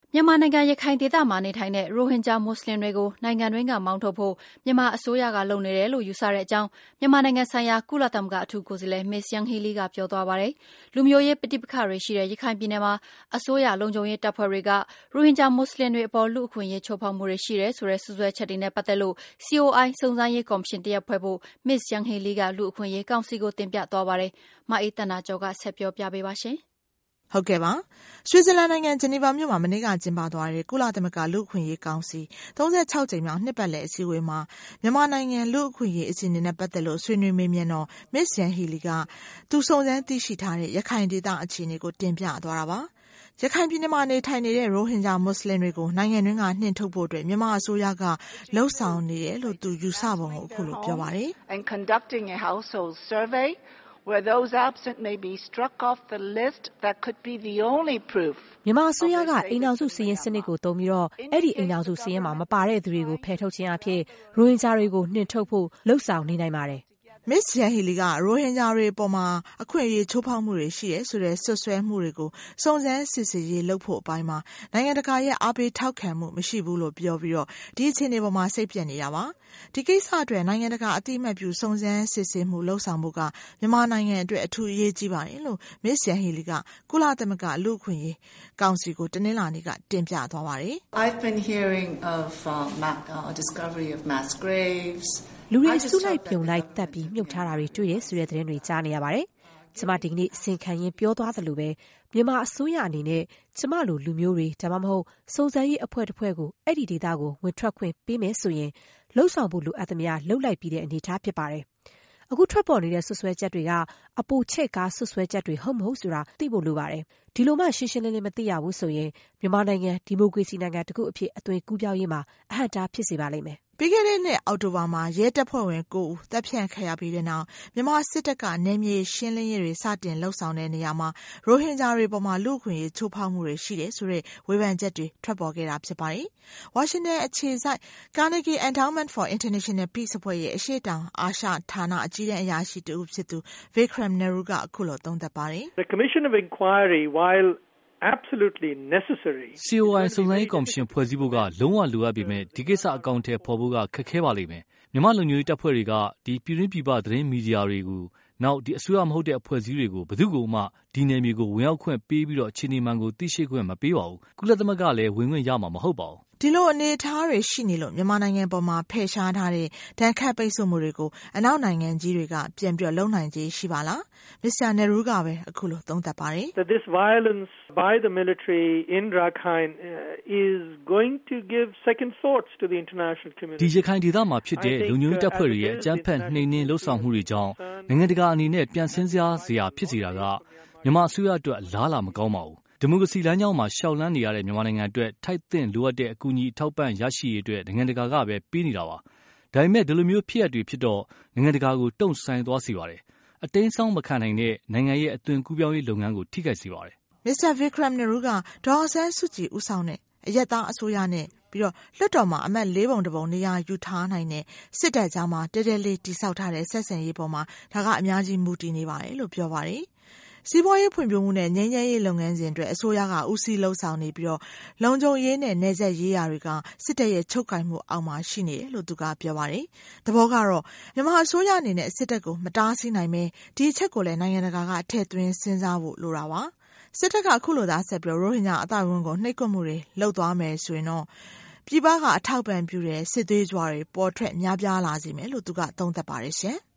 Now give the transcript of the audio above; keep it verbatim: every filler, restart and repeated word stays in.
မြန်မာနိုင်ငံရခိုင်ဒေသမှာနေထိုင်တဲ့ရိုဟင်ဂျာမွတ်စလင်တွေကိုနိုင်ငံတွင်းကမောင်းထုတ်ဖို့မြန်မာအစိုးရကလုပ်နေတယ်လို့ယူဆတဲ့အကြောင်းမြန်မာနိုင်ငံဆိုင်ရာကုလသမဂ္ဂအထူးကိုယ်စားလှယ် Ms. Yanghee Lee ကပြောသွားပါတယ်။လူမျိုးရေးပဋိပက္ခတွေရှိတဲ့ရခိုင်ပြည်နယ်မှာအစိုးရလုံခြုံရေးတပ်ဖွဲ့တွေကရိုဟင်ဂျာမွတ်စလင်တွေအပေါ်လူ့အခွင့်အရေးချိုးဖောက်မှုတွေရှိတယ်ဆိုတဲ့စွပ်စွဲချက်တွေနဲ့ပတ်သက်လို့ စီ အို အိုင် စုံစမ်းရေးကော်မရှင်တရပ်ဖွဲ့ဖို့ Ms. Yanghee Lee ကလူ့အခွင့်အရေးကောင်စီကိုတင်ပြသွားပါတယ်။မအေးသန္တာကျော်ကဆက်ပြောပြပေးပါရှင်။ဟုတ်ကဲ့ပါဆွစ်ဇာလန်နိုင်ငံဂျနီဗာမြို့မှာမနေ့ကကျင်းပသွားတဲ့ကုလသမဂ္ဂလူ့အခွင့်အရေးကောင်စီ၃၆ကြိမ်မြောက်နှစ်ပတ်လည်အစည်းအဝေးမှာမြန်မာနိုင်ငံလူ့အခွင့်အရေးအခြေအနေနဲ့ပတ်သက်လို့ဆွေးနွေးမေးမြန်းတော့ Ms. Yanghee Lee ကသူစုံစမ်းသိရှိထားတဲ့ရခိုင်ဒေသအခြေအနေကိုတင်ပြသွားတာပါရခိုင်ပြည်နယ်မှာနေထိုင်နေတဲ့ရိုဟင်ဂျာမွတ်စလင်တွေကိုနိုင်ငံတွင်းကနှင်ထုတ်ဖို့အတွက်မြန်မာအစိုးရကလှုံ့ဆော်နေတယ်လို့သူယူဆပုံကိုအခုလိုပြောပါတယ် And conducting a household survey where those absent may be struck off the list that could be the only proof မြန်မာအစိုးရကအိမ်ထောင်စုစီရင်စနစ်ကိုသုံးပြီးတော့အဲ့ဒီအိမ်ထောင်စုစီရင်မှာမပါတဲ့သူတွေကိုဖယ်ထုတ်ခြင်းအဖြစ်ရိုဟင်ဂျာတွေကိုနှင်ထုတ်ဖို့လှုံ့ဆော်နေနိုင်ပါတယ် Ms. Yanghee Lee ကရိုဟင်ဂျာတွေပေါ်မှာအခွင့်အရေးချိုးဖောက်မှုတွေရှိတယ်ဆိုတဲ့ဆွဆွဲမှုတွေကိုစုံစမ်းစစ်ဆေးရေးလုပ်ဖို့အပိုင်းမှာနိုင်ငံတကာရဲ့အားပေးထောက်ခံမှုမရှိဘူးလို့ပြောပြီးတော့ဒီအခြေအနေပေါ်မှာစိတ်ပြက်နေတာပါဒီကိစ္စအတွက်နိုင်ငံတကာအတိအမှတ်ပြုစုံစမ်းစစ်ဆေးမှုလှုံ့ဆော်မှုကမြန်မာနိုင်ငံအတွက်အထူးအရေးကြီးပါတယ်လို့ Ms. Yanghee Lee ကကုလသမဂ္ဂလူ့အခွင့်အရေးကောင်စီကိုတနင်္လာနေ့ကတင်ပြသွားပါတယ် I've been hearing of uh, uh, discovery of mass graves လူတွေစုလိုက်ပြုံလိုက်တက်ပြီးမြုပ်ထားတာတွေတွေ့ရဆိုတဲ့သတင်းတွေကြားနေရပါတယ်။ကျမဒီကနေ့စင်ခံရင်ပြောသွားသလိုပဲမြန်မာအစိုးရအနေနဲ့ကျမလိုလူမျိုးတွေဒါမှမဟုတ်စုံစမ်းရေးအဖွဲ့တစ်ဖွဲ့ကိုအဲ့ဒီဒေသကိုဝင်ထွက်ခွင့်ပေးမယ်ဆိုရင်လှုပ်ဆောင်ဖို့လိုအပ်သမျှလှုပ်လိုက်ပြီးတဲ့အနေအထားဖြစ်ပါတယ်။အခုထွက်ပေါ်နေတဲ့ဆွဆွဲချက်တွေကအပိုချက်ကားဆွဆွဲချက်တွေဟုတ်မဟုတ်ဆိုတာသိဖို့လိုပါတယ်။ဒီလိုမှရှင်းရှင်းလင်းလင်းမသိရဘူးဆိုရင်မြန်မာနိုင်ငံဒီမိုကရေစီနိုင်ငံတစ်ခုအဖြစ်အသွင်ကူးပြောင်းရေးမှာအဟန့်အတားဖြစ်စေပါလိမ့်မယ်။ပြီးခဲ့တဲ့နှစ်အောက်တိုဘာမှာရဲတပ်ဖွဲ့ဝင်ကိုဦးတပ်ဖြန့်ခဲ့ရပြီးတဲ့နောက်မြန်မာစစ်တပ်ကနေမြေရှင်းလင်းရေးတွေစတင်လှုပ်ဆောင်တဲ့နေရာမှာရိုဟင်ဂျာတွေပေါ်မှာလူ့အခွင့်အရေးချိုးဖောက်မှုတွေရှိတယ်ဆိုတဲ့ဝေဖန်ချက်တွေထွက်ပေါ်ခဲ့တာဖြစ်ပါတယ်။ဝါရှင်တန်အခြေစိုက် Carnegie Endowment for International Peace အဖွဲ့ရဲ့အရှေ့တောင်အာရှဌာနအကြီးတန်းအရာရှိတဦးဖြစ်သူ Vikram Nehru ကအခုလိုသုံးသပ်ပါတယ်။ The Commission of Inquiry while absolutely necessary စီ အို အိုင် စုံစမ်းရေးကော်မရှင်ဖွဲ့စည်းဖို့ကလုံးဝလိုအပ်ပေမဲ့ဒီကိစ္စအကောင့်ထဲပေါ်ဖို့ကခက်ခဲပါလိမ့်မယ်မြန်မာလူမျိုးရေးတပ်ဖွဲ့တွေကဒီပြည်တွင်းပြည်ပသတင်းမီဒီယာတွေကိုနောက်ဒီအစိုးရမဟုတ်တဲ့အဖွဲ့အစည်းတွေကိုဘယ်သူ့ကိုမှဒီနယ်မြေကိုဝင်ရောက်ခွင့်ပေးပြီးတော့အခြေအနေမှန်ကိုသိရှိခွင့်မပေးပါဘူးကုလသမဂ္ဂလည်းဝင်ခွင့်ရမှာမဟုတ်ပါဘူးဒီလိုအနေအထားတွေရှိနေလို့မြန်မာနိုင်ငံပေါ်မှာဖယ်ရှားထားတဲ့ဒဏ်ခတ်ပိတ်ဆို့မှုတွေကိုအနောက်နိုင်ငံကြီးတွေကပြန်ပြီးလုံနိုင်ခြေရှိပါလား Mister Nehru ကပဲအခုလိုသုံးသပ်ပါတယ် That this violence by the military in Rakhine uh, is going to give second thoughts to the international community ဒီရခိုင်ဒေသမှာဖြစ်တဲ့လူမျိုးတပ်ဖွဲ့တွေရဲ့အကြမ်းဖက်နှိမ်နင်းလှုပ်ဆောင်မှုတွေကြောင့်နိုင်ငံတကာအနေနဲ့ပြန်ဆင်းစားစရာဖြစ်စေတာကမြန်မာအစိုးရအတွက်အလားအလာမကောင်းပါဘူးဒီမိုကရေစီလမ်းကြောင်းမှာရှောက်လန်းနေရတဲ့မြန်မာနိုင်ငံအတွက်ထိုက်သင့်လိုအပ်တဲ့အကူအညီအထောက်ပံ့ရရှိရေးအတွက်နိုင်ငံတကာကပဲပေးနေတာပါ။ဒါပေမဲ့ဒီလိုမျိုးဖြစ်ရတွေဖြစ်တော့နိုင်ငံတကာကိုတုံ့ဆိုင်သွားစေပါတယ်။အတင်းဆောင်မခံနိုင်တဲ့နိုင်ငံရဲ့အသွင်ကူးပြောင်းရေးလုပ်ငန်းကိုထိခိုက်စေပါတယ်။ Mister Vikram Nehru ကဒေါ်အောင်ဆန်းစုကြည်ဦးဆောင်တဲ့အရက်သားအစိုးရနဲ့ပြီးတော့လွှတ်တော်မှာအမတ်လေးပုံတစ်ပုံနေရာယူထားနိုင်တဲ့စစ်တပ်ကြားမှာတဲတဲလေးတိဆောက်ထားတဲ့ဆက်ဆံရေးပေါ်မှာဒါကအများကြီးမူတည်နေပါတယ်လို့ပြောပါတယ်။စီးပွားရေးဖွံ့ဖြိုးမှုနဲ့ငြိမ်းချမ်းရေးလုပ်ငန်းစဉ်အတွက်အစိုးရကဦးစီးလှုံ့ဆော်နေပြီးတော့လုံခြုံရေးနဲ့နယ်စပ်ရေးရာတွေကစစ်တပ်ရဲ့ချုပ်ကိုင်မှုအောက်မှာရှိနေတယ်လို့သူကပြောပါတယ်။သဘောကတော့မြန်မာအစိုးရအနေနဲ့စစ်တပ်ကိုမတားဆီးနိုင်ပဲဒီအချက်ကိုလည်းနိုင်ငံတကာကထည့်သွင်းစဉ်းစားဖို့လိုတာပါ။စစ်တပ်ကအခုလိုသားဆက်ပြီးရိုဟင်ဂျာအသားဝင်ကိုနှိပ်ကွပ်မှုတွေလုပ်သွားမယ်ဆိုရင်တော့ပြည်ပကအထောက်ပံ့ပြုတဲ့စစ်သွေးကြွတွေပေါ်ထွက်များပြားလာစေမယ်လို့သူကသုံးသပ်ပါတယ်ရှင်။